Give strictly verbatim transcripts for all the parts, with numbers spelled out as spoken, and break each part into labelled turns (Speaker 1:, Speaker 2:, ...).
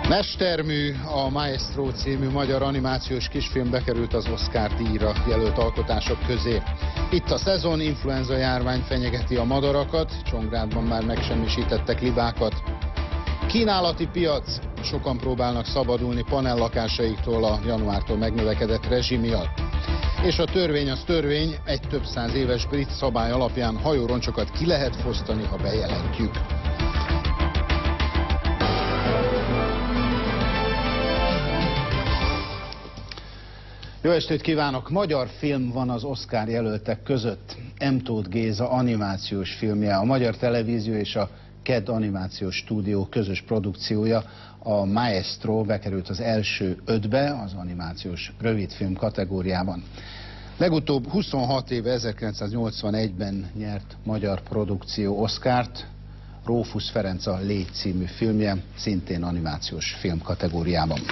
Speaker 1: Mestermű, a Maestro című magyar animációs kisfilm bekerült az Oscar díjra jelölt alkotások közé. Itt a szezon, influenza járvány fenyegeti a madarakat, Csongrádban már megsemmisítettek libákat. Kínálati piac, sokan próbálnak szabadulni panellakásaiktól a januártól megnövekedett rezsim miatt. És a törvény az törvény, egy több száz éves brit szabály alapján hajóroncsokat ki lehet fosztani, ha bejelentjük. Jó estét kívánok! Magyar film van az Oscar jelöltek között. M. Tóth Géza animációs filmje, a Magyar Televízió és a KED Animációs Stúdió közös produkciója, a Maestro bekerült az első ötbe az animációs rövidfilm kategóriában. Legutóbb huszonhat éve, ezerkilencszáznyolcvanegyben nyert magyar produkció Oscart, Rófusz Ferenc a Légy című filmje, szintén animációs film kategóriában.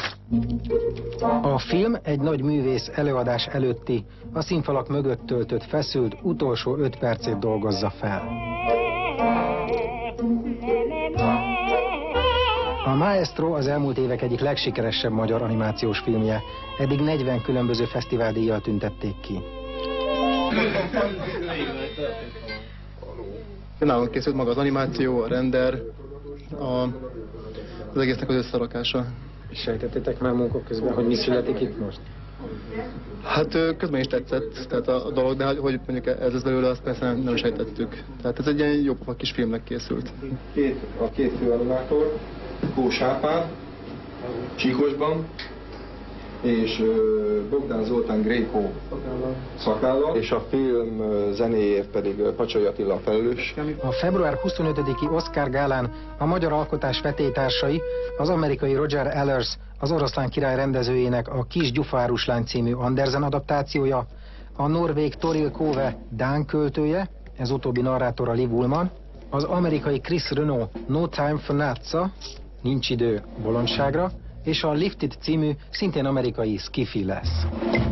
Speaker 2: A film egy nagy művész előadás előtti, a színfalak mögött töltött feszült utolsó öt percét dolgozza fel. A Maestro az elmúlt évek egyik legsikeresebb magyar animációs filmje. Eddig negyven különböző fesztiváldíjjal tüntették ki.
Speaker 3: Nálunk készült maga az animáció, a render, a, az egésznek az összerakása.
Speaker 2: És sejtettétek már munkok közben, hogy mi születik itt most?
Speaker 3: Hát közben is tetszett tehát a, a dolog, de hogy mondjuk ez az belőle, azt persze nem, nem sejtettük. Tehát ez egy ilyen jópofa kis filmnek készült.
Speaker 4: Két, a két fő animátor, Kós Árpád, Csíkosban, és Bogdán Zoltán Gréko szakállal, és a film zenéért pedig Pacsai Attila a felelős.
Speaker 2: A február huszonötödiki Oscar gálán a magyar alkotás vetélytársai, az amerikai Roger Allers, az Oroszlán király rendezőjének a Kis gyufárus lány című Andersen adaptációja, a norvég Toril Kove dán költője, ez utóbbi narrátora Liv Ullmann, az amerikai Chris Renault No Time for Natsa, nincs idő bolondságra, és a Lifted című, szintén amerikai skifi lesz.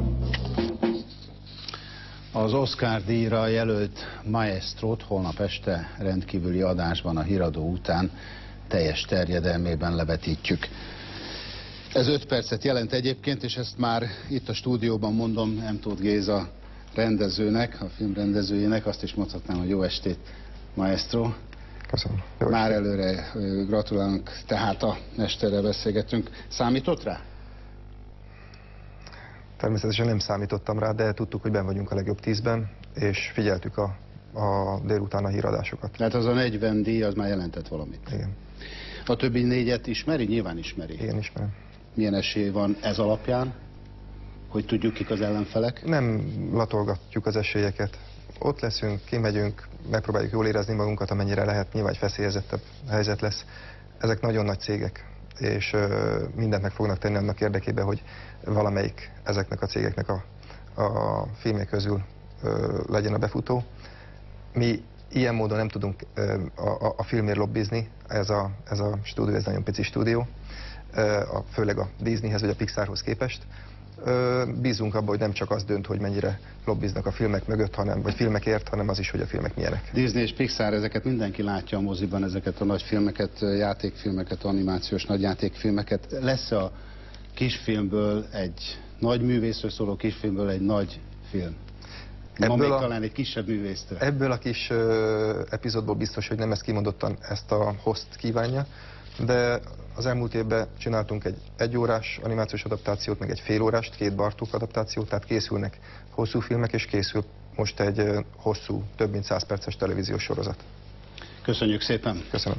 Speaker 1: Az Oscar díjra jelölt Maestrót holnap este rendkívüli adásban a híradó után teljes terjedelmében levetítjük. Ez öt percet jelent egyébként, és ezt már itt a stúdióban mondom M. Tóth Géza rendezőnek, a film rendezőjének, azt is mondhatnám, hogy jó estét, Maestro.
Speaker 4: Köszönöm.
Speaker 1: Már előre gratulálunk, tehát a mesterrel beszélgetünk. Számított rá?
Speaker 4: Természetesen nem számítottam rá, de tudtuk, hogy benn vagyunk a legjobb tízben, és figyeltük a, a délután a híradásokat.
Speaker 1: Tehát az a negyven díj, az már jelentett valamit.
Speaker 4: Igen.
Speaker 1: A többi négyet ismeri? Nyilván ismeri.
Speaker 4: Igen, ismerem.
Speaker 1: Milyen esély van ez alapján, hogy tudjuk, kik az ellenfelek?
Speaker 4: Nem latolgatjuk az esélyeket. Ott leszünk, kimegyünk, megpróbáljuk jól érezni magunkat, amennyire lehet, nyilván egy feszélyezettebb helyzet lesz. Ezek nagyon nagy cégek, és ö, mindent meg fognak tenni annak érdekében, hogy valamelyik ezeknek a cégeknek a, a filmek közül ö, legyen a befutó. Mi ilyen módon nem tudunk ö, a, a filmért lobbizni, ez a, ez a stúdió, ez nagyon pici stúdió, ö, a, főleg a Disneyhez vagy a Pixarhoz képest. Bízunk abban, hogy nem csak az dönt, hogy mennyire lobbiznak a filmek mögött, hanem, vagy filmekért, hanem az is, hogy a filmek milyenek.
Speaker 1: Disney és Pixar, ezeket mindenki látja a moziban, ezeket a nagy filmeket, játékfilmeket, animációs nagyjátékfilmeket. Lesz a kisfilmből egy nagy művészről szóló kisfilmből egy nagy film? Ma még a, talán egy kisebb művésztől.
Speaker 4: Ebből a kis ö, epizódból biztos, hogy nem ezt kimondottan ezt a host kívánja, de az elmúlt évben csináltunk egy egyórás animációs adaptációt, meg egy félorást, két Bartók adaptációt, tehát készülnek hosszú filmek, és készül most egy hosszú, több mint száz perces televíziós sorozat.
Speaker 1: Köszönjük szépen!
Speaker 4: Köszönöm!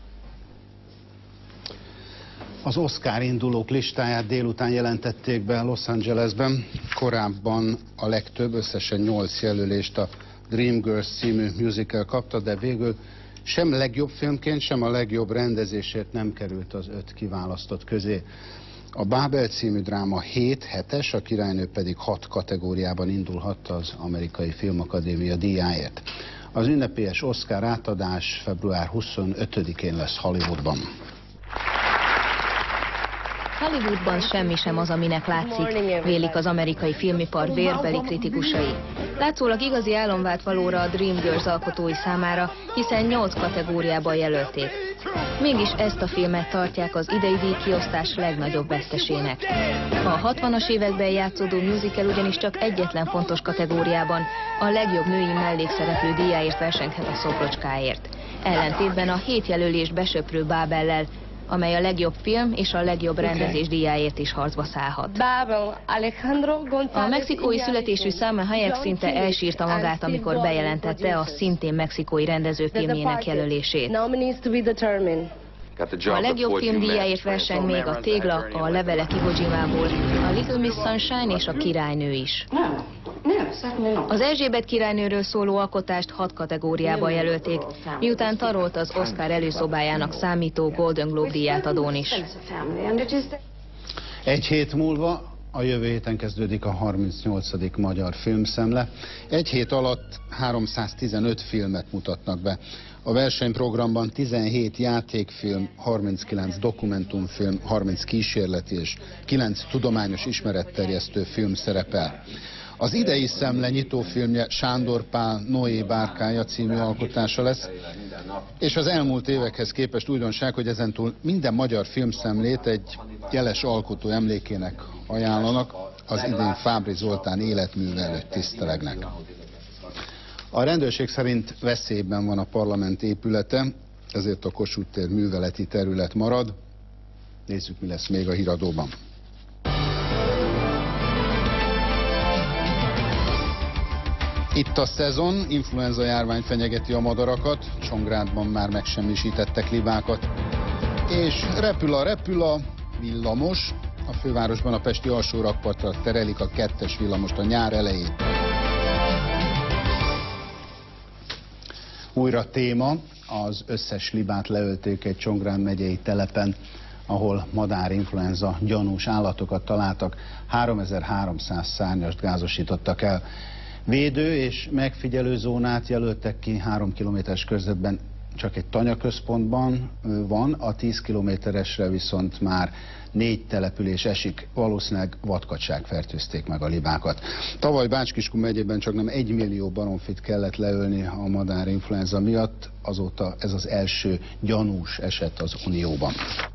Speaker 1: Az Oscar indulók listáját délután jelentették be Los Angelesben. Korábban a legtöbb, összesen nyolc jelölést a Dreamgirls című musical kapta, de végül sem legjobb filmként, sem a legjobb rendezésért nem került az öt kiválasztott közé. A Bábel című dráma hét, hetes, a királynő pedig hat kategóriában indulhat az Amerikai Filmakadémia díjáért. Az ünnepélyes Oscar átadás február huszonötödikén lesz Hollywoodban.
Speaker 5: Hollywoodban semmi sem az, aminek látszik, vélik az amerikai filmipar vérbeli kritikusai. Látszólag igazi álom vált valóra a Dreamgirls alkotói számára, hiszen nyolc kategóriában jelölték. Mégis ezt a filmet tartják az idei díjkiosztás legnagyobb vesztesének. A hatvanas években játszódó musical ugyanis csak egyetlen fontos kategóriában, a legjobb női mellékszereplő díjáért versenghet a Szobrocskáért. Ellentétben a hét jelölést besöprő Bábellel, amely a legjobb film és a legjobb rendezés díjáért is harcba szállhat. A mexikói születésű Salma Hayek szinte elsírta magát, amikor bejelentette a szintén mexikói rendező filmjének jelölését. A legjobb film díjáért verseng még a Tégla, a Levelek Iwo Jimából, a Little Miss Sunshine és a Királynő is. Az Erzsébet királynőről szóló alkotást hat kategóriában jelölték, miután tarolt az Oscar előszobájának számító Golden Globe díját adón is.
Speaker 1: Egy hét múlva, a jövő héten kezdődik a harmincnyolcadik Magyar Filmszemle. Egy hét alatt háromszáztizenöt filmet mutatnak be. A versenyprogramban tizenhét játékfilm, harminckilenc dokumentumfilm, harminc kísérleti és kilenc tudományos ismeretterjesztő film szerepel. Az idei szemle nyitófilmje Sándor Pál Noé bárkája című alkotása lesz, és az elmúlt évekhez képest újdonság, hogy ezentúl minden magyar filmszemlét egy jeles alkotó emlékének ajánlanak, az idén Fábry Zoltán életműve előtt tisztelegnek. A rendőrség szerint veszélyben van a parlament épülete, ezért a Kossuth tér műveleti terület marad. Nézzük, mi lesz még a híradóban. Itt a szezon, influenza járvány fenyegeti a madarakat, Csongrádban már megsemmisítettek libákat. És repül a repül a villamos, a fővárosban a pesti alsó rakpartra terelik a kettes villamost a nyár elején. Újra téma, az összes libát leölték egy Csongrád megyei telepen, ahol madárinfluenza gyanús állatokat találtak, háromezer-háromszáz szárnyast gázosítottak el. Védő és megfigyelő zónát jelöltek ki három kilométeres körzetben, csak egy tanyaközpontban van, a tíz kilométeresre viszont már négy település esik, valószínűleg vadkacság fertőzték meg a libákat. Tavaly Bács-Kiskun megyében csak nem egy millió baromfit kellett leölni a madárinfluenza miatt, azóta ez az első gyanús eset az Unióban.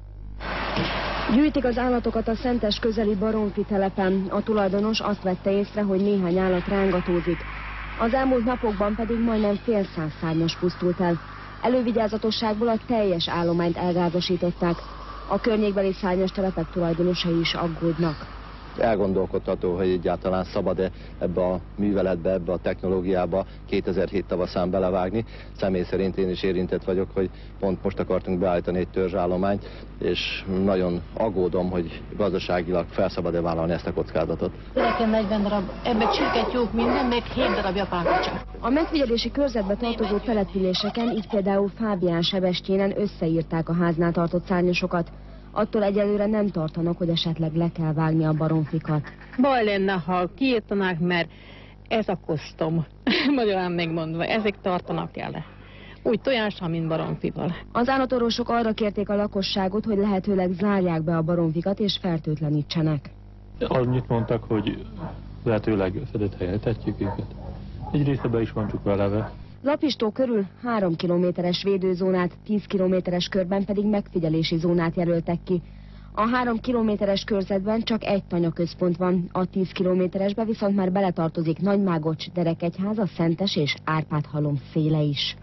Speaker 6: Gyűjtik az állatokat a Szentes közeli baromfi telepen. A tulajdonos azt vette észre, hogy néhány állat rángatózik. Az elmúlt napokban pedig majdnem fél száz szárnyas pusztult el. Elővigyázatosságból a teljes állományt elgázosították. A környékbeli szárnyas telepek tulajdonosai is aggódnak.
Speaker 7: Elgondolkodható, hogy egyáltalán szabad-e ebbe a műveletbe, ebbe a technológiába kétezer-hét tavaszán belevágni. Személy szerint én is érintett vagyok, hogy pont most akartunk beállítani egy törzsállományt, és nagyon aggódom, hogy gazdaságilag felszabad-e vállalni ezt a kockázatot.
Speaker 8: Nekem negyven darab, ebbe csirke, tyúk, minden, még hét darab japán kacsa.
Speaker 6: A megfigyelési körzetbe tartozó településeken, így például Fábián Sebestyénen összeírták a háznál tartott szárnyasokat. Attól egyelőre nem tartanak, hogy esetleg le kell vágni a baromfikat.
Speaker 8: Baj lenne, ha kiírtanák, mert ez a kosztom, magyarán megmondva, ezek tartanak el. Úgy tojással, mint baromfival.
Speaker 6: Az állatorvosok arra kérték a lakosságot, hogy lehetőleg zárják be a baromfikat és fertőtlenítsenek.
Speaker 9: Annyit mondtak, hogy lehetőleg fedett helyen tetjük őket. Egy része be is van csukva eleve.
Speaker 6: Lapistó körül három kilométeres védőzónát, tíz kilométeres körben pedig megfigyelési zónát jelöltek ki. A három kilométeres körzetben csak egy tanyaközpont van, a tíz kilométeresbe viszont már beletartozik Nagymágocs, Derekegyháza, Szentes és Árpád-halom széle is.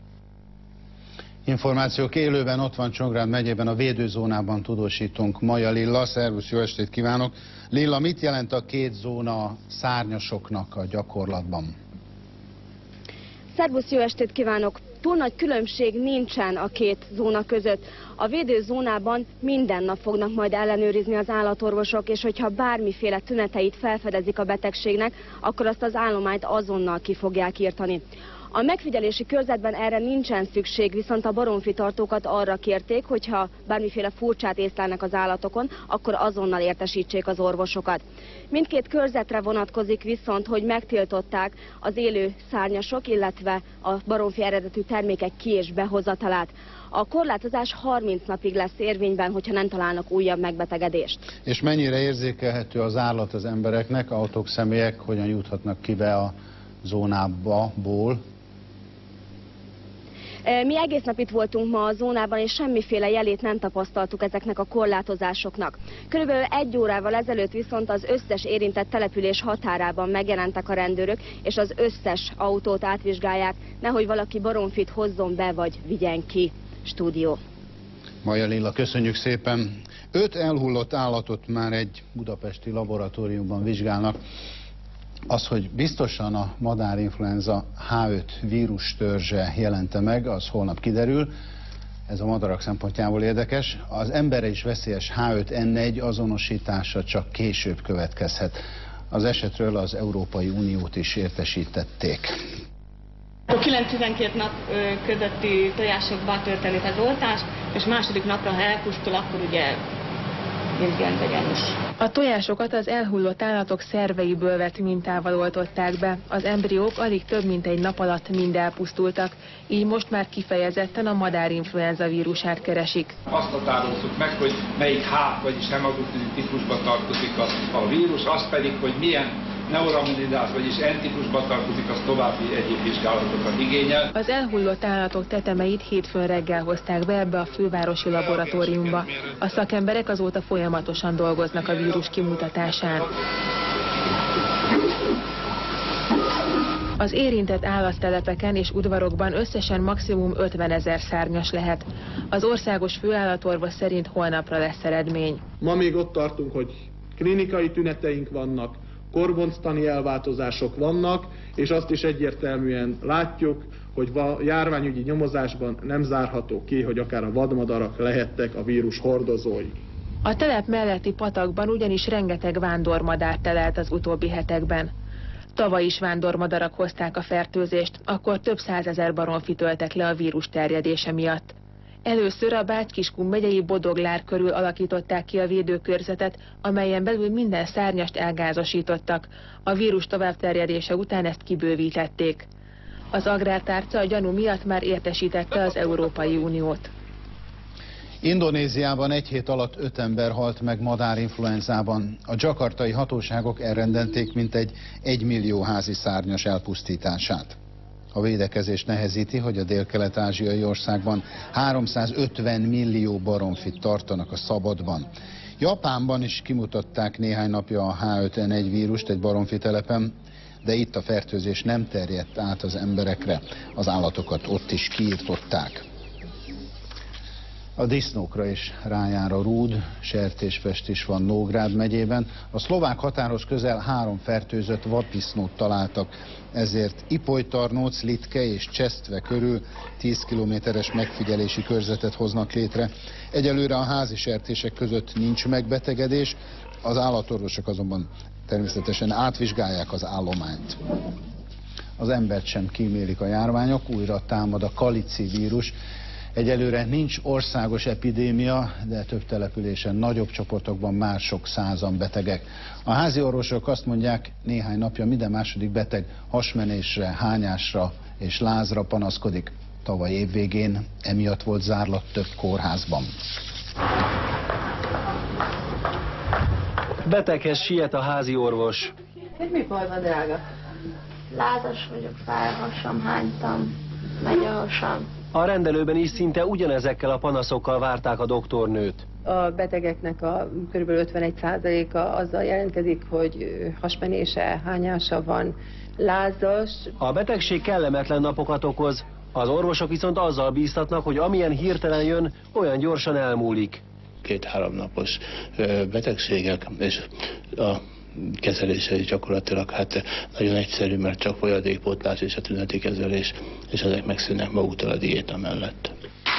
Speaker 1: Információk élőben, ott van Csongrád megyében, a védőzónában tudósítunk. Maja Lilla, szervusz, jó estét kívánok! Lilla, mit jelent a két zóna szárnyasoknak a gyakorlatban?
Speaker 6: Szervusz, jó estét kívánok! Túl nagy különbség nincsen a két zóna között. A védőzónában minden nap fognak majd ellenőrizni az állatorvosok, és hogyha bármiféle tüneteit felfedezik a betegségnek, akkor azt az állományt azonnal ki fogják írtani. A megfigyelési körzetben erre nincsen szükség, viszont a baromfitartókat arra kérték, hogyha bármiféle furcsát észlelnek az állatokon, akkor azonnal értesítsék az orvosokat. Mindkét körzetre vonatkozik viszont, hogy megtiltották az élő szárnyasok, illetve a baromfi eredetű termékek ki- és behozatalát. A korlátozás harminc napig lesz érvényben, hogyha nem találnak újabb megbetegedést.
Speaker 1: És mennyire érzékelhető az állat az embereknek, autók, személyek, hogyan juthatnak ki be a zónába, ból?
Speaker 6: Mi egész nap itt voltunk ma a zónában, és semmiféle jelét nem tapasztaltuk ezeknek a korlátozásoknak. Körülbelül egy órával ezelőtt viszont az összes érintett település határában megjelentek a rendőrök, és az összes autót átvizsgálják, nehogy valaki baromfit hozzon be, vagy vigyen ki. Stúdió.
Speaker 1: Maja Lilla, köszönjük szépen. Öt elhullott állatot már egy budapesti laboratóriumban vizsgálnak. Az, hogy biztosan a madárinfluenza H öt vírus törzse jelente meg, az holnap kiderül. Ez a madarak szempontjából érdekes. Az emberre is veszélyes H öt N egy azonosítása csak később következhet. Az esetről az Európai Uniót is értesítették.
Speaker 10: A kilenc-tizenkét nap közötti tojásokban történik az oltás, és második napra, ha elpusztul, akkor ugye influenza-gyanús.
Speaker 11: A tojásokat az elhullott állatok szerveiből vett mintával oltották be. Az embriók alig több mint egy nap alatt mind elpusztultak, így most már kifejezetten a madárinfluenza vírusát keresik.
Speaker 12: Azt határozzuk meg, hogy melyik H, vagyis hemagglutinin típusba tartozik a, a vírus, az pedig, hogy milyen neuraminidás, vagyis N típusba tartozik, az további egyéb vizsgálatokat igényel.
Speaker 11: Az elhullott állatok tetemeit hétfőn reggel hozták be ebbe a fővárosi laboratóriumba. A szakemberek azóta folyamatosan dolgoznak a vírus kimutatásán. Az érintett állattelepeken és udvarokban összesen maximum ötvenezer szárnyas lehet. Az országos főállatorvos szerint holnapra lesz eredmény.
Speaker 13: Ma még ott tartunk, hogy klinikai tüneteink vannak, korbonctani elváltozások vannak, és azt is egyértelműen látjuk, hogy a járványügyi nyomozásban nem zárható ki, hogy akár a vadmadarak lehettek a vírus hordozói.
Speaker 11: A telep melletti patakban ugyanis rengeteg vándormadár telelt az utóbbi hetekben. Tavaly is vándormadarak hozták a fertőzést, akkor több százezer baromfit öltek le a vírus terjedése miatt. Először a Bács-Kiskun megyei Bodoglár körül alakították ki a védőkörzetet, amelyen belül minden szárnyast elgázosítottak. A vírus továbbterjedése után ezt kibővítették. Az agrártárca a gyanú miatt már értesítette az Európai Uniót.
Speaker 1: Indonéziában egy hét alatt öt ember halt meg madárinfluenzában. A dzsakartai hatóságok elrendelték mintegy egymillió házi szárnyas elpusztítását. A védekezés nehezíti, hogy a dél-kelet-ázsiai országban háromszázötven millió baromfit tartanak a szabadban. Japánban is kimutatták néhány napja a H öt N egy vírust egy baromfitelepen, de itt a fertőzés nem terjedt át az emberekre. Az állatokat ott is kiirtották. A disznókra is rájár a rúd, sertéspest is van Nógrád megyében. A szlovák határhoz közel három fertőzött vaddisznót találtak, ezért Ipolytarnóc, Litke és Csesztve körül tíz kilométeres megfigyelési körzetet hoznak létre. Egyelőre a házi sertések között nincs megbetegedés, az állatorvosok azonban természetesen átvizsgálják az állományt. Az embert sem kímélik a járványok, újra támad a kalici vírus. Egyelőre nincs országos epidémia, de több településen, nagyobb csoportokban már sok százan betegek. A házi orvosok azt mondják, néhány napja minden második beteg hasmenésre, hányásra és lázra panaszkodik. Tavaly évvégén emiatt volt zárlat több kórházban.
Speaker 14: Beteghez siet a házi orvos.
Speaker 15: Mi baj van, drága? Lázas vagyok, fáj a hasam, hánytam, megy a hasam.
Speaker 14: A rendelőben is szinte ugyanezekkel a panaszokkal várták a doktornőt.
Speaker 16: A betegeknek a kb. ötvenegy százaléka azzal jelentkezik, hogy hasmenése, hányása van, lázas.
Speaker 14: A betegség kellemetlen napokat okoz, az orvosok viszont azzal bíztatnak, hogy amilyen hirtelen jön, olyan gyorsan elmúlik.
Speaker 17: Két-három napos betegségek, és a kezelése is gyakorlatilag hát nagyon egyszerű, mert csak folyadékpótlás és a tüneti kezelés, és ezek megszűnnek maguktól a diéta mellett.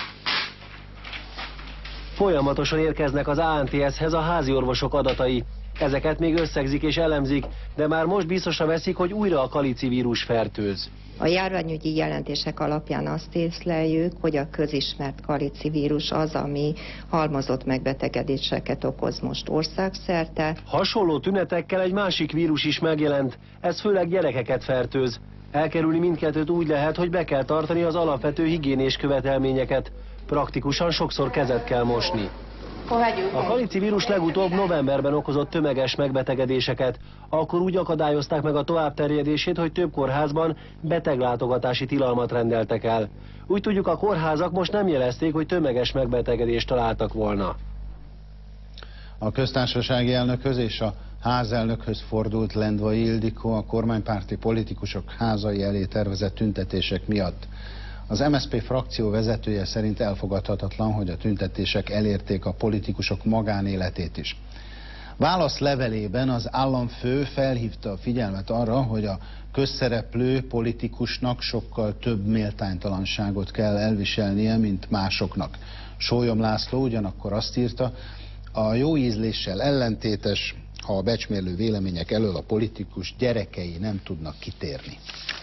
Speaker 14: Folyamatosan érkeznek az á en té es-hez a házi orvosok adatai. Ezeket még összegzik és elemzik, de már most biztosra veszik, hogy újra a kalici vírus fertőz.
Speaker 18: A járványügyi jelentések alapján azt észleljük, hogy a közismert kalici vírus az, ami halmozott megbetegedéseket okoz most országszerte.
Speaker 14: Hasonló tünetekkel egy másik vírus is megjelent, ez főleg gyerekeket fertőz. Elkerülni mindkettőt úgy lehet, hogy be kell tartani az alapvető higiénés követelményeket. Praktikusan sokszor kezet kell mosni. A kalici vírus legutóbb novemberben okozott tömeges megbetegedéseket, akkor úgy akadályozták meg a továbbterjedését, hogy több kórházban beteglátogatási tilalmat rendeltek el. Úgy tudjuk, a kórházak most nem jelezték, hogy tömeges megbetegedést találtak volna.
Speaker 1: A köztársasági elnökhöz és a házelnökhöz fordult Lendvai Ildikó a kormánypárti politikusok házai elé tervezett tüntetések miatt. Az em es zé pé frakció vezetője szerint elfogadhatatlan, hogy a tüntetések elérték a politikusok magánéletét is. Válaszlevelében az államfő felhívta a figyelmet arra, hogy a közszereplő politikusnak sokkal több méltánytalanságot kell elviselnie, mint másoknak. Sólyom László ugyanakkor azt írta, a jó ízléssel ellentétes, ha a becsmérlő vélemények elől a politikus gyerekei nem tudnak kitérni.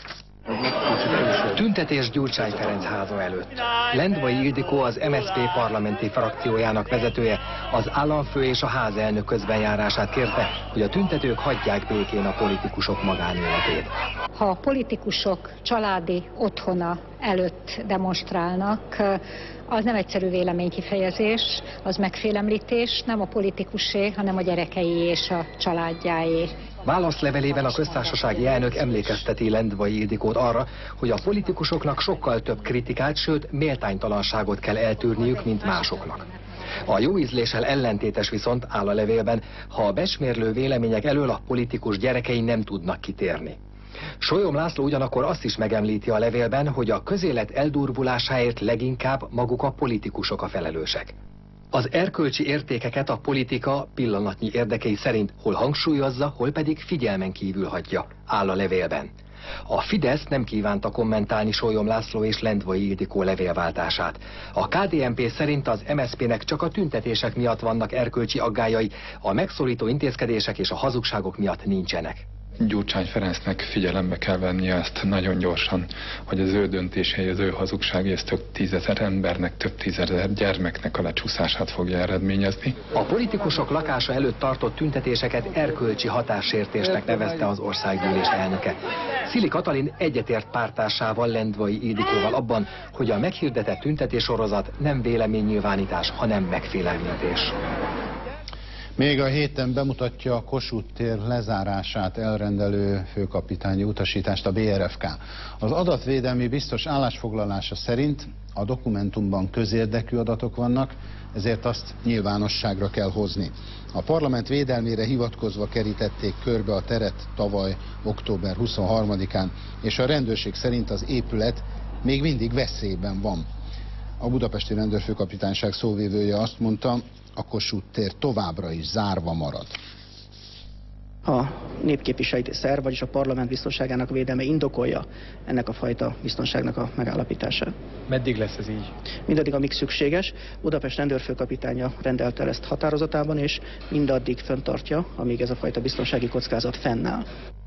Speaker 2: Tüntetés Gyurcsány Ferenc háza előtt. Lendvai Ildikó, az em es zé pé parlamenti frakciójának vezetője, az államfő és a házelnök közbenjárását kérte, hogy a tüntetők hagyják békén a politikusok magánéletét.
Speaker 19: Ha a politikusok családi otthona előtt demonstrálnak, az nem egyszerű véleménykifejezés, az megfélemlítés, nem a politikusé, hanem a gyerekei és a családjáé.
Speaker 2: Válaszlevelében a köztársasági elnök emlékezteti Lendvai Ildikót arra, hogy a politikusoknak sokkal több kritikát, sőt méltánytalanságot kell eltűrniük, mint másoknak. A jó ízléssel ellentétes viszont áll a levélben, ha a becsmérlő vélemények elől a politikus gyerekei nem tudnak kitérni. Sólyom László ugyanakkor azt is megemlíti a levélben, hogy a közélet eldurvulásáért leginkább maguk a politikusok a felelősek. Az erkölcsi értékeket a politika pillanatnyi érdekei szerint hol hangsúlyozza, hol pedig figyelmen kívül hagyja, áll a levélben. A Fidesz nem kívánta kommentálni Sólyom László és Lendvai Ildikó levélváltását. A ká dé en pé szerint az em es zé pének csak a tüntetések miatt vannak erkölcsi aggályai, a megszorító intézkedések és a hazugságok miatt nincsenek.
Speaker 20: Gyurcsány Ferencnek figyelembe kell vennie ezt nagyon gyorsan, hogy az ő döntései, az ő hazugságai, ez több tízezer embernek, több tízezer gyermeknek a lecsúszását fogja eredményezni.
Speaker 2: A politikusok lakása előtt tartott tüntetéseket erkölcsi hatássértésnek nevezte az országgyűlés elnöke. Szili Katalin egyetért pártársával, Lendvai Ildikóval abban, hogy a meghirdetett tüntetéssorozat nem véleménynyilvánítás, hanem megfélemlítés.
Speaker 1: Még a héten bemutatja a Kossuth tér lezárását elrendelő főkapitányi utasítást a bé er ef ká. Az adatvédelmi biztos állásfoglalása szerint a dokumentumban közérdekű adatok vannak, ezért azt nyilvánosságra kell hozni. A parlament védelmére hivatkozva kerítették körbe a teret tavaly október huszonharmadikán, és a rendőrség szerint az épület még mindig veszélyben van. A budapesti rendőrfőkapitányság szóvivője azt mondta, a Kossuth tér továbbra is zárva marad.
Speaker 21: A népképviseleti szerv, vagyis a parlament biztonságának védelme indokolja ennek a fajta biztonságnak a megállapítását.
Speaker 2: Meddig lesz ez így?
Speaker 21: Mindaddig, amíg szükséges. Budapest rendőrfőkapitánya rendelte el ezt határozatában, és mindaddig fenntartja, amíg ez a fajta biztonsági kockázat fennáll.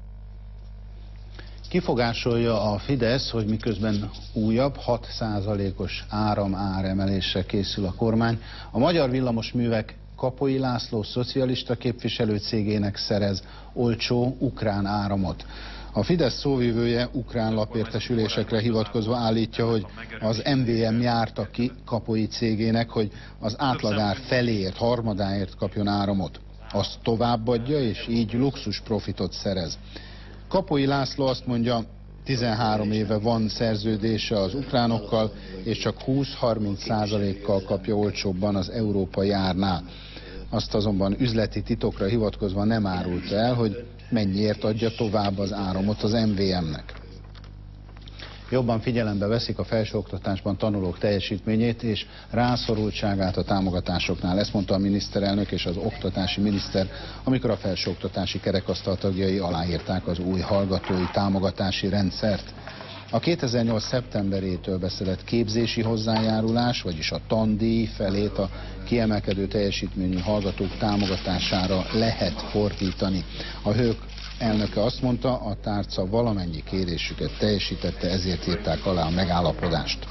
Speaker 1: Kifogásolja a Fidesz, hogy miközben újabb hat százalékos áramáremelésre készül a kormány, a Magyar Villamosművek Kapoi László szocialista képviselő cégének szerez olcsó ukrán áramot. A Fidesz szóvivője ukrán lapértesülésekre hivatkozva állítja, hogy az em vé em járta ki Kapoi cégének, hogy az átlagár feléért, harmadáért kapjon áramot. Azt továbbadja, és így luxus profitot szerez. Kapoi László azt mondja, tizenhárom éve van szerződése az ukránokkal, és csak húsz-harminc százalékkal kapja olcsóbban az európai árnál. Azt azonban üzleti titokra hivatkozva nem árulta el, hogy mennyiért adja tovább az áramot az em vé em-nek. Jobban figyelembe veszik a felsőoktatásban tanulók teljesítményét és rászorultságát a támogatásoknál. Ezt mondta a miniszterelnök és az oktatási miniszter, amikor a felsőoktatási kerekasztal tagjai aláírták az új hallgatói támogatási rendszert. A kétezer-nyolc szeptemberétől beszedett képzési hozzájárulás, vagyis a tandíj felét a kiemelkedő teljesítményű hallgatók támogatására lehet fordítani. A hők elnöke azt mondta, a tárca valamennyi kérésüket teljesítette, ezért írták alá a megállapodást.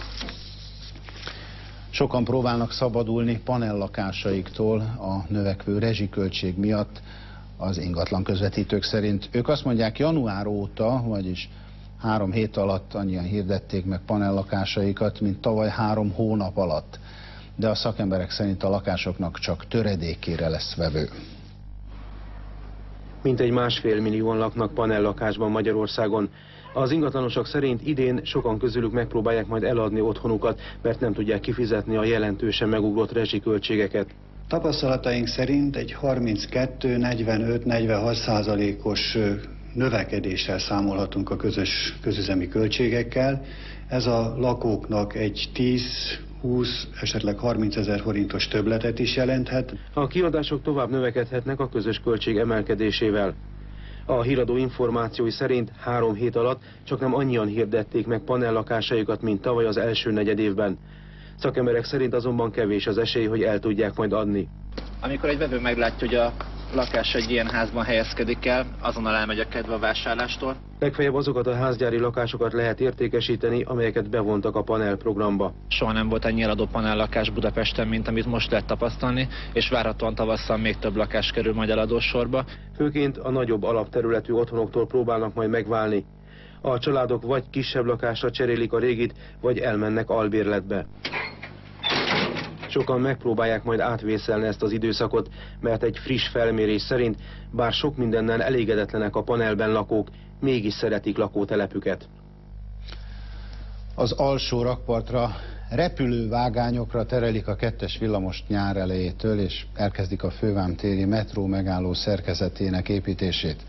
Speaker 1: Sokan próbálnak szabadulni panellakásaiktól a növekvő rezsiköltség miatt az ingatlan közvetítők szerint. Ők azt mondják, január óta, vagyis három hét alatt annyian hirdették meg panellakásaikat, mint tavaly három hónap alatt. de a szakemberek szerint a lakásoknak csak töredékére lesz vevő.
Speaker 3: Mintegy másfél millióan laknak panellakásban Magyarországon. Az ingatlanosok szerint idén sokan közülük megpróbálják majd eladni otthonukat, mert nem tudják kifizetni a jelentősen megugrott rezsiköltségeket.
Speaker 22: Tapasztalataink szerint egy harminckettő, negyvenöt, negyvenhat százalékos növekedéssel számolhatunk a közös közüzemi költségekkel. Ez a lakóknak egy tíz, húsz, esetleg harminc ezer forintos többletet is jelenthet.
Speaker 3: A kiadások tovább növekedhetnek a közös költség emelkedésével. A híradó információi szerint három hét alatt csak nem annyian hirdették meg panellakásaikat, mint tavaly az első negyedévben. Szakemberek szerint azonban kevés az esély, hogy el tudják majd adni.
Speaker 23: Amikor egy vevő meglátja, hogy a lakás egy ilyen házban helyezkedik el, azonnal elmegy a kedve a vásárlástól.
Speaker 3: Legfeljebb azokat a házgyári lakásokat lehet értékesíteni, amelyeket bevontak a panel programba.
Speaker 23: Soha nem volt ennyi eladó panellakás Budapesten, mint amit most lehet tapasztalni, és várhatóan tavasszal még több lakás kerül majd eladósorba.
Speaker 3: Főként a nagyobb alapterületű otthonoktól próbálnak majd megválni. A családok vagy kisebb lakásra cserélik a régit, vagy elmennek albérletbe. Sokan megpróbálják majd átvészelni ezt az időszakot, mert egy friss felmérés szerint, bár sok mindennel elégedetlenek a panelben lakók, mégis szeretik lakótelepüket.
Speaker 1: Az alsó rakpartra repülővágányokra terelik a kettes villamost nyár elejétől, és elkezdik a fővámtéri metró megálló szerkezetének építését.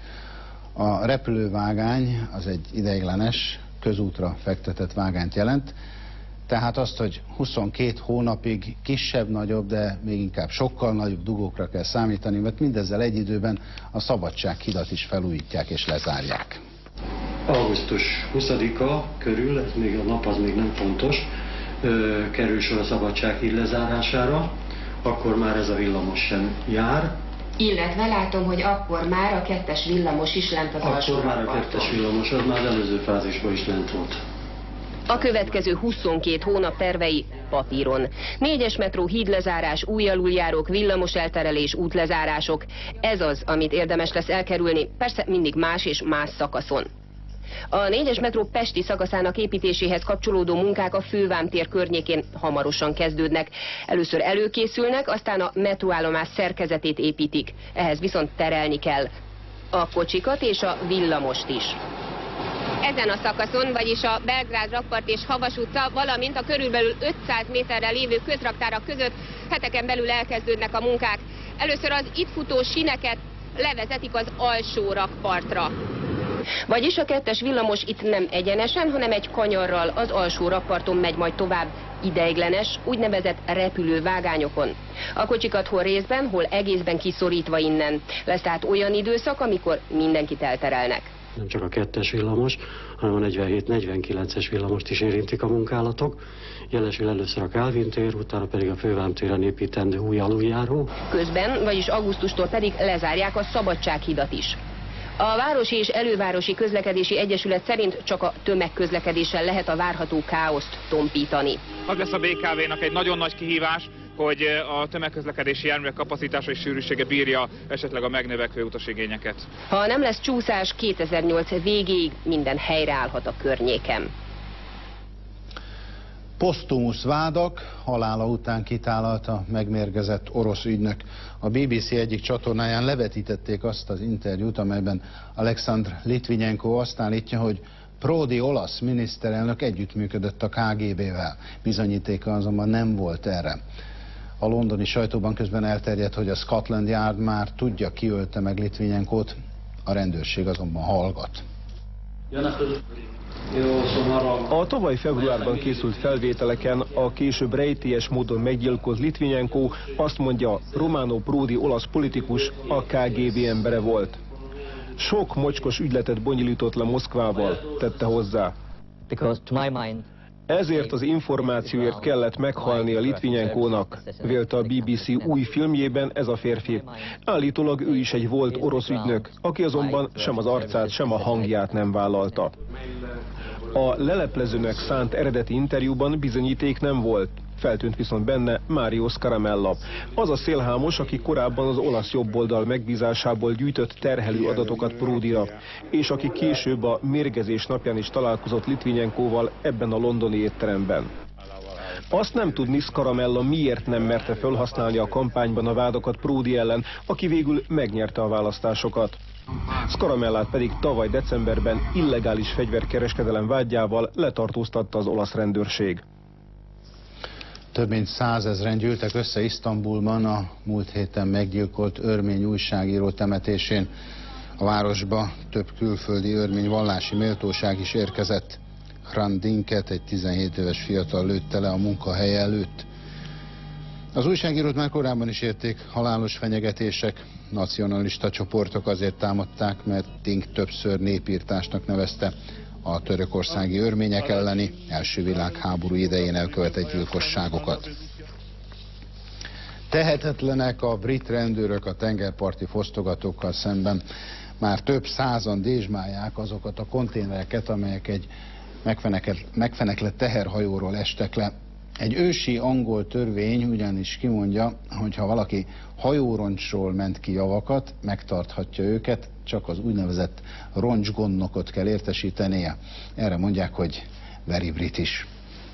Speaker 1: A repülővágány az egy ideiglenes, közútra fektetett vágányt jelent, tehát azt, hogy huszonkét hónapig kisebb-nagyobb, de még inkább sokkal nagyobb dugókra kell számítani, mert mindezzel egy időben a Szabadsághidat is felújítják és lezárják.
Speaker 24: augusztus huszadika körül, ez még a nap az még nem pontos, kerül sor a Szabadsághíd lezárására, akkor már ez a villamos sem jár.
Speaker 25: Illetve látom, hogy akkor már a kettes villamos is lent az alsó
Speaker 24: Akkor már a kettes villamos, az már előző fázisban is lent volt.
Speaker 26: A következő huszonkét hónap tervei papíron. Négyes metró hídlezárás, új aluljárók, villamos elterelés, útlezárások. Ez az, amit érdemes lesz elkerülni, persze mindig más és más szakaszon. A négyes metró pesti szakaszának építéséhez kapcsolódó munkák a Fővámtér környékén hamarosan kezdődnek. Először előkészülnek, aztán a metróállomás szerkezetét építik. Ehhez viszont terelni kell a kocsikat és a villamost is.
Speaker 27: Ezen a szakaszon, vagyis a Belgrád rakpart és Havas utca, valamint a körülbelül ötszáz méterre lévő közraktárak között heteken belül elkezdődnek a munkák. Először az itt futó síneket levezetik az alsó rakpartra.
Speaker 26: Vagyis a kettes villamos itt nem egyenesen, hanem egy kanyarral az alsó rakparton megy majd tovább, ideiglenes, úgynevezett repülővágányokon. A kocsikat hol részben, hol egészben kiszorítva innen. Lesz tehát olyan időszak, amikor mindenkit elterelnek.
Speaker 28: Nem csak a kettes villamos, hanem a negyvenhét negyvenkilences villamost is érintik a munkálatok. Jelesül először a Kálvin tér, utána pedig a Fővámtéren építendő új aluljáró.
Speaker 26: Közben, vagyis augusztustól pedig lezárják a Szabadsághidat is. A Városi és Elővárosi Közlekedési Egyesület szerint csak a tömegközlekedéssel lehet a várható káoszt tompítani.
Speaker 29: Az lesz a bé ká vénak egy nagyon nagy kihívás, hogy a tömegközlekedési járművek kapacitása és sűrűsége bírja esetleg a megnövekvő utasigényeket.
Speaker 26: Ha nem lesz csúszás, kétezer-nyolc végéig minden helyreállhat a környéken.
Speaker 1: Posztumusz vádak, halála után kitálalta megmérgezett orosz ügynök. A bé bé cé egyik csatornáján levetítették azt az interjút, amelyben Alexandr Litvinenko azt állítja, hogy Prodi olasz miniszterelnök együttműködött a ká gé bével. Bizonyítéka azonban nem volt erre. A londoni sajtóban közben elterjedt, hogy a Scotland Yard már tudja, ki ölte meg Litvinenkót, a rendőrség azonban hallgat.
Speaker 30: A tavaly februárban készült felvételeken a később rejtélyes módon meggyilkolt Litvinenko azt mondja, Romano Prodi olasz politikus a ká gé bé embere volt. Sok mocskos ügyletet bonyolított le Moszkvával, tette hozzá. Ezért az információért kellett meghalni a Litvinenkónak, vélte a bé bé cé új filmjében ez a férfi. Állítólag ő is egy volt orosz ügynök, aki azonban sem az arcát, sem a hangját nem vállalta. A leleplezőnek szánt eredeti interjúban bizonyíték nem volt. Feltűnt viszont benne Mario Scaramella. Az a szélhámos, aki korábban az olasz jobboldal megbízásából gyűjtött terhelő adatokat Prodira, és aki később a mérgezés napján is találkozott Litvinenkóval ebben a londoni étteremben. Azt nem tudni, Scaramella miért nem merte felhasználni a kampányban a vádakat Prodi ellen, aki végül megnyerte a választásokat. Scaramellát pedig tavaly decemberben illegális fegyverkereskedelem vádjával letartóztatta az olasz rendőrség.
Speaker 1: Több mint százezren gyűltek össze Isztambulban a múlt héten meggyilkolt örmény újságíró temetésén. A városba több külföldi örmény vallási méltóság is érkezett. Hrant Dinket, egy tizenhét éves fiatal lőtte le a munkahelye előtt. Az újságírót már korábban is érték halálos fenyegetések. Nacionalista csoportok azért támadták, mert Dink többször népírtásnak nevezte a törökországi örmények elleni első világháború idején elkövetett gyilkosságokat. Tehetetlenek a brit rendőrök a tengerparti fosztogatókkal szemben. Már több százan dézsmálják azokat a konténereket, amelyek egy megfeneklett teherhajóról estek le. Egy ősi angol törvény ugyanis kimondja, hogy ha valaki hajóroncsról ment ki javakat, megtarthatja őket, csak az úgynevezett roncsgondnokot kell értesítenie. Erre mondják, hogy very British.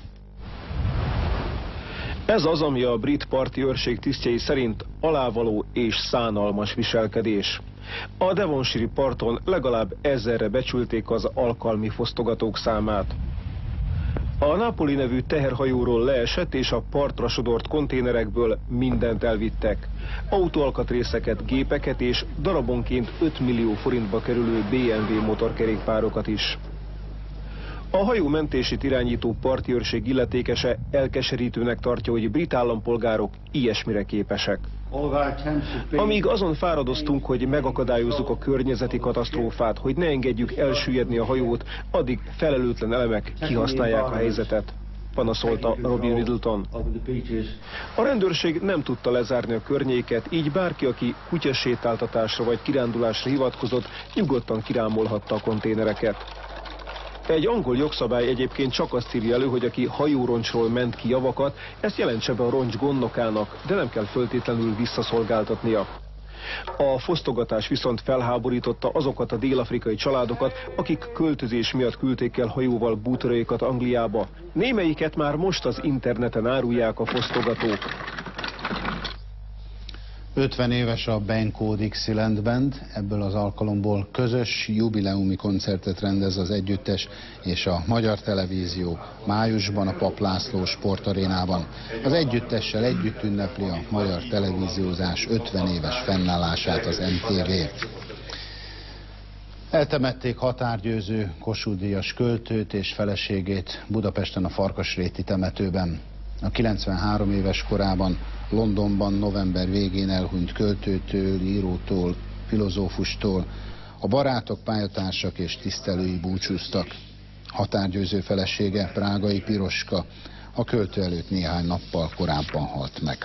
Speaker 30: Ez az, ami a brit parti őrség tisztjei szerint alávaló és szánalmas viselkedés. A Devonshire parton legalább ezerre becsülték az alkalmi fosztogatók számát. A Napoli nevű teherhajóról leesett és a partra sodort konténerekből mindent elvittek. Autóalkatrészeket, gépeket és darabonként öt millió forintba kerülő bé em vé motorkerékpárokat is. A hajó mentését irányító parti őrség illetékese elkeserítőnek tartja, hogy brit állampolgárok ilyesmire képesek. Amíg azon fáradoztunk, hogy megakadályozzuk a környezeti katasztrófát, hogy ne engedjük elsüllyedni a hajót, addig felelőtlen elemek kihasználják a helyzetet, panaszolta Robin Middleton. A rendőrség nem tudta lezárni a környéket, így bárki, aki kutyasétáltatásra vagy kirándulásra hivatkozott, nyugodtan kirámolhatta a konténereket. Egy angol jogszabály egyébként csak azt írja elő, hogy aki hajóroncsról ment ki javakat, ezt jelentse be a roncs gondnokának, de nem kell föltétlenül visszaszolgáltatnia. A fosztogatás viszont felháborította azokat a dél-afrikai családokat, akik költözés miatt küldték el hajóval bútoraikat Angliába. Némelyiket már most az interneten árulják a fosztogatók.
Speaker 1: ötven éves a Benko Dixieland Band, ebből az alkalomból közös jubileumi koncertet rendez az együttes és a Magyar Televízió májusban a Papp László sportarénában. Az együttessel együtt ünnepli a magyar televíziózás ötven éves fennállását az em té vé. Eltemették határgyőző Kossuth-díjas költőt és feleségét Budapesten a Farkasréti temetőben. A kilencvenhárom éves korában Londonban november végén elhunyt költőtől, írótól, filozófustól a barátok, pályatársak és tisztelői búcsúztak. Határgyőző felesége, Prágai Piroska, a költő előtt néhány nappal korábban halt meg.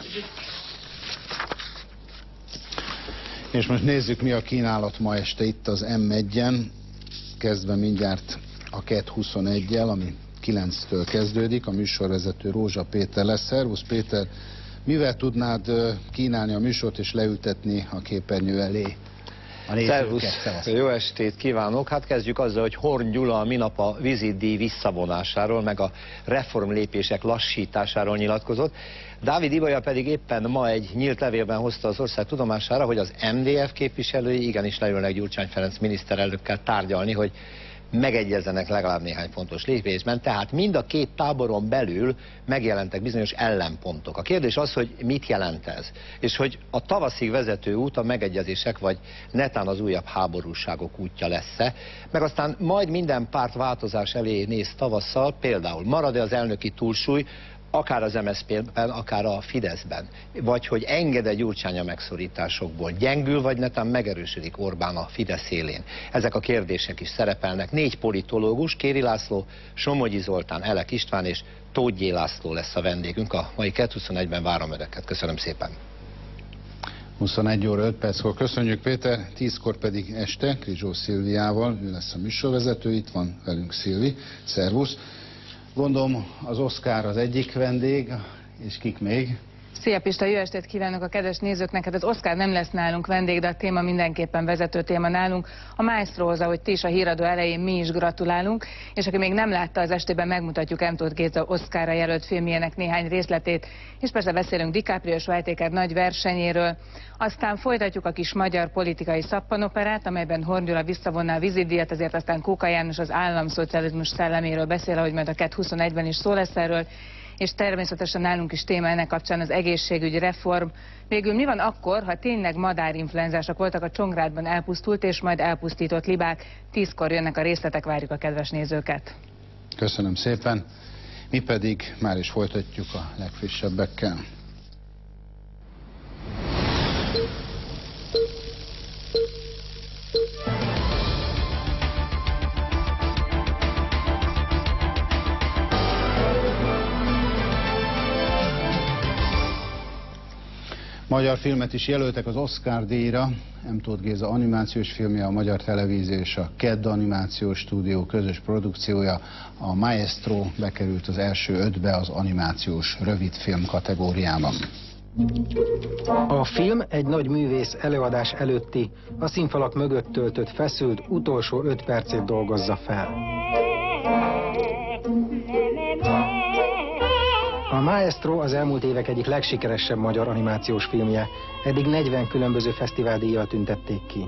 Speaker 1: És most nézzük, mi a kínálat ma este itt az em egyen, kezdve mindjárt a KET huszoneggyel, ami kilenctől kezdődik. A műsorvezető Rózsa Péter lesz. Szervusz Péter, mivel tudnád kínálni a műsort és leültetni a képernyő elé a nézőket?
Speaker 4: Szervusz, jó estét kívánok! Hát kezdjük azzal, hogy Horn Gyula a minap a vízidíj visszavonásáról, meg a reformlépések lassításáról nyilatkozott. Dávid Ibolya pedig éppen ma egy nyílt levélben hozta az ország tudomására, hogy az em dé ef képviselői igenis leülnek Gyurcsány Ferenc miniszterelnökkel tárgyalni, hogy megegyezzenek legalább néhány fontos lépésben, tehát mind a két táboron belül megjelentek bizonyos ellenpontok. A kérdés az, hogy mit jelent ez, és hogy a tavaszig vezető út a megegyezések, vagy netán az újabb háborúságok útja lesz-e, meg aztán majd minden párt változás elé néz tavasszal, például marad-e az elnöki túlsúly, akár az em es zé pé-ben, akár a Fideszben, vagy hogy enged-e Gyurcsány a megszorításokból, gyengül, vagy netán megerősödik Orbán a Fidesz élén. Ezek a kérdések is szerepelnek. Négy politológus, Kéri László, Somogyi Zoltán, Elek István és Tóth G. László lesz a vendégünk. A mai KET huszonegyben várom Önöket. Köszönöm szépen.
Speaker 1: huszonegy óra öt perckor köszönjük Péter, tízkor pedig este Krizsó Szilviával, ő lesz a műsorvezető, itt van velünk Szilvi. Szervusz! Gondolom az Oscar az egyik vendég, és kik még?
Speaker 5: Szia Pista, jó estét kívánok a kedves nézőknek! Hát az Oscar nem lesz nálunk vendég, de a téma mindenképpen vezető téma nálunk. A Maestrohoz, ahogy ti is a híradó elején, mi is gratulálunk, és aki még nem látta, az estében megmutatjuk M. Tóth Géza Oscarra jelölt filmjének néhány részletét, és persze beszélünk DiCaprio-s Whittaker nagy versenyéről. Aztán folytatjuk a kis magyar politikai szappanoperát, amelyben Horn Gyula visszavonná a vízidíjat, ezért aztán Kóka János az államszocializmus szelleméről beszél, ahogy majd a KED huszonegyben is szó lesz erről. És természetesen nálunk is téma ennek kapcsán az egészségügyi reform. Végül mi van akkor, ha tényleg madárinfluenzások voltak a Csongrádban elpusztult és majd elpusztított libák? Tízkor jönnek a részletek, várjuk a kedves nézőket.
Speaker 1: Köszönöm szépen. Mi pedig már is folytatjuk a legfrissebbekkel. Magyar filmet is jelöltek az Oscar díjra. M. Tóth Géza animációs filmje, a Magyar Televízió és a KED animációs stúdió közös produkciója, a Maestro bekerült az első ötbe az animációs rövidfilm kategóriában.
Speaker 2: A film egy nagy művész előadás előtti, a színfalak mögött töltött feszült utolsó öt percét dolgozza fel. A Maestro az elmúlt évek egyik legsikeresebb magyar animációs filmje. Eddig negyven különböző fesztiváldíjjal tüntették ki.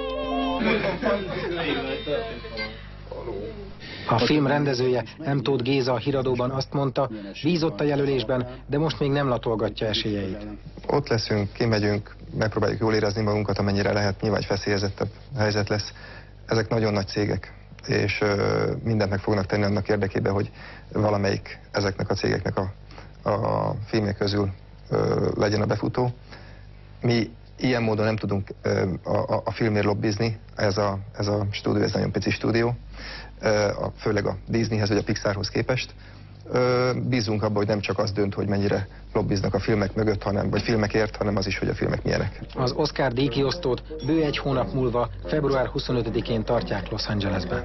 Speaker 2: A film rendezője, M. Tóth Géza a híradóban azt mondta, bízott a jelölésben, de most még nem latolgatja esélyeit.
Speaker 6: Ott leszünk, kimegyünk, megpróbáljuk jól érezni magunkat, amennyire lehet, nyilván egy feszélyezettebb helyzet lesz. Ezek nagyon nagy cégek, és mindent meg fognak tenni annak érdekében, hogy valamelyik ezeknek a cégeknek a, a filmje közül ö, legyen a befutó. Mi ilyen módon nem tudunk ö, a, a filmért lobbizni, ez a, ez a stúdió, ez nagyon pici stúdió, ö, a, főleg a Disneyhez vagy a Pixarhoz képest. Ö, bízunk abban, hogy nem csak az dönt, hogy mennyire lobbiznak a filmek mögött, hanem, vagy filmekért, hanem az is, hogy a filmek milyenek.
Speaker 2: Az Oscar díjkiosztót bő egy hónap múlva, február huszonötödikén tartják Los Angelesben.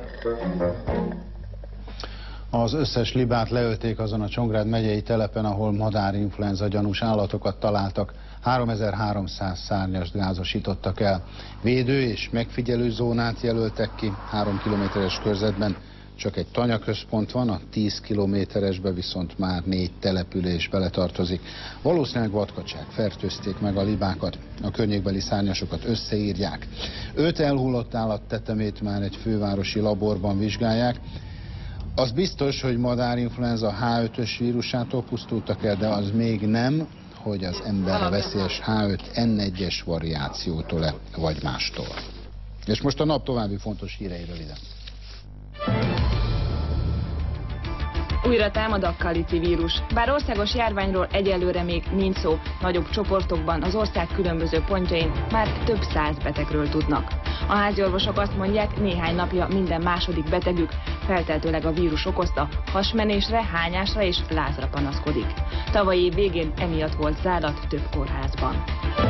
Speaker 1: Az összes libát leölték azon a Csongrád megyei telepen, ahol madárinfluenza gyanús állatokat találtak. háromezer-háromszáz szárnyast gázosítottak el. Védő és megfigyelő zónát jelöltek ki, három kilométeres körzetben csak egy tanyaközpont van, a tíz kilométeresbe viszont már négy település beletartozik. Valószínűleg vadkacság fertőzték meg a libákat, a környékbeli szárnyasokat összeírják. Öt elhullott állat tetemét már egy fővárosi laborban vizsgálják. Az biztos, hogy madárinfluenza há ötös vírusától pusztultak el, de az még nem, hogy az emberre veszélyes há öt en egyes variációtól-e vagy mástól. És most a nap további fontos hírei röviden.
Speaker 7: Újra támad a Kalici vírus. Bár országos járványról egyelőre még nincs szó, nagyobb csoportokban az ország különböző pontjain már több száz betegről tudnak. A háziorvosok azt mondják, néhány napja minden második betegük feltehetőleg a vírus okozta, hasmenésre, hányásra és lázra panaszkodik. Tavalyi év végén emiatt volt zárat több kórházban.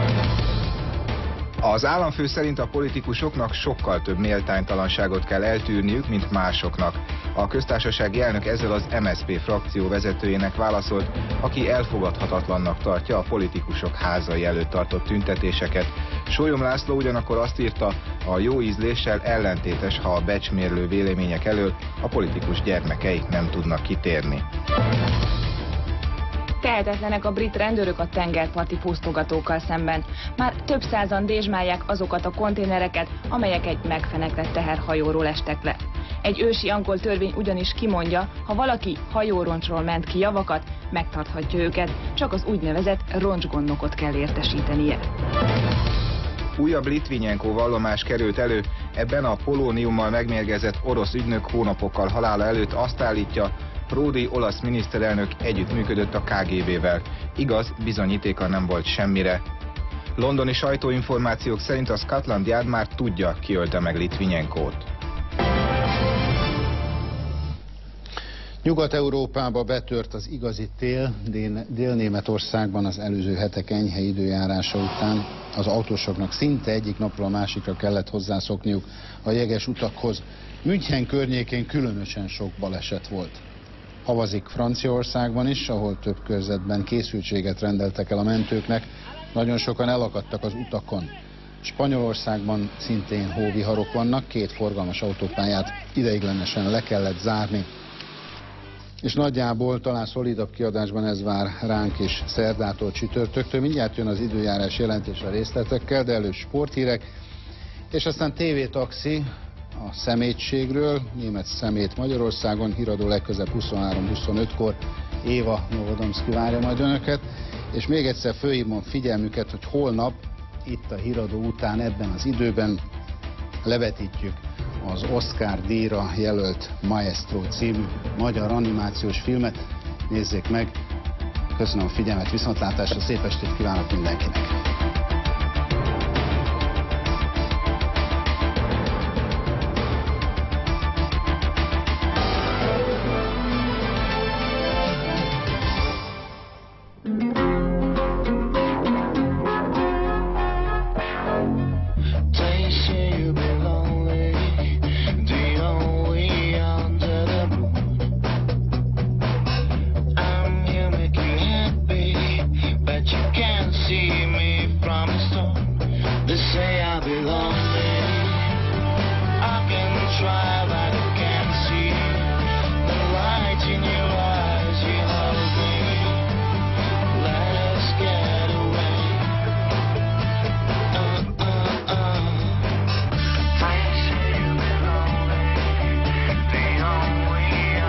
Speaker 8: Az államfő szerint a politikusoknak sokkal több méltánytalanságot kell eltűrniük, mint másoknak. A köztársasági elnök ezzel az em es zé pé frakció vezetőjének válaszolt, aki elfogadhatatlannak tartja a politikusok házai előtt tartott tüntetéseket. Sólyom László ugyanakkor azt írta, a jó ízléssel ellentétes, ha a becsmérlő vélemények elől a politikus gyermekeik nem tudnak kitérni.
Speaker 7: Tehetetlenek a brit rendőrök a tengerparti pusztogatókkal szemben. Már több százan dézsmálják azokat a konténereket, amelyek egy megfeneklett teherhajóról estek le. Egy ősi angol törvény ugyanis kimondja, ha valaki hajóroncsról ment ki javakat, megtarthatja őket, csak az úgynevezett roncsgondnokot kell értesítenie.
Speaker 8: Újabb Litvinenko vallomás került elő, ebben a polóniummal megmérgezett orosz ügynök hónapokkal halála előtt azt állítja, Prodi olasz miniszterelnök együttműködött a ká gé bével. Igaz, bizonyítéka nem volt semmire. Londoni sajtóinformációk szerint a Scotland Yard már tudja, ki ölte meg Litvinenkót.
Speaker 1: Nyugat-Európába betört az igazi tél, Dél-Németországban az előző hetek enyhe időjárása után az autósoknak szinte egyik napról a másikra kellett hozzászokniuk a jeges utakhoz. München környékén különösen sok baleset volt. Havazik Franciaországban is, ahol több körzetben készültséget rendeltek el a mentőknek. Nagyon sokan elakadtak az utakon. Spanyolországban szintén hóviharok vannak, két forgalmas autópályát ideiglenesen le kellett zárni. És nagyjából talán szolidabb kiadásban ez vár ránk is szerdától csütörtöktől. Mindjárt jön az időjárás jelentés a részletekkel, de előbb sporthírek. És aztán tévétaxi a szemétségről, német szemét Magyarországon, híradó legközebb huszonhárom huszonötkor, Éva Novodomszki várja majd önöket. És még egyszer fölhívom figyelmüket, hogy holnap itt a híradó után ebben az időben levetítjük az Oscar-díjra jelölt Maestro című magyar animációs filmet. Nézzék meg! Köszönöm a figyelmet, viszontlátásra, szép estét kívánok mindenkinek!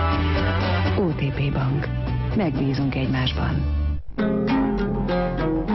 Speaker 9: Megbízunk egymásban.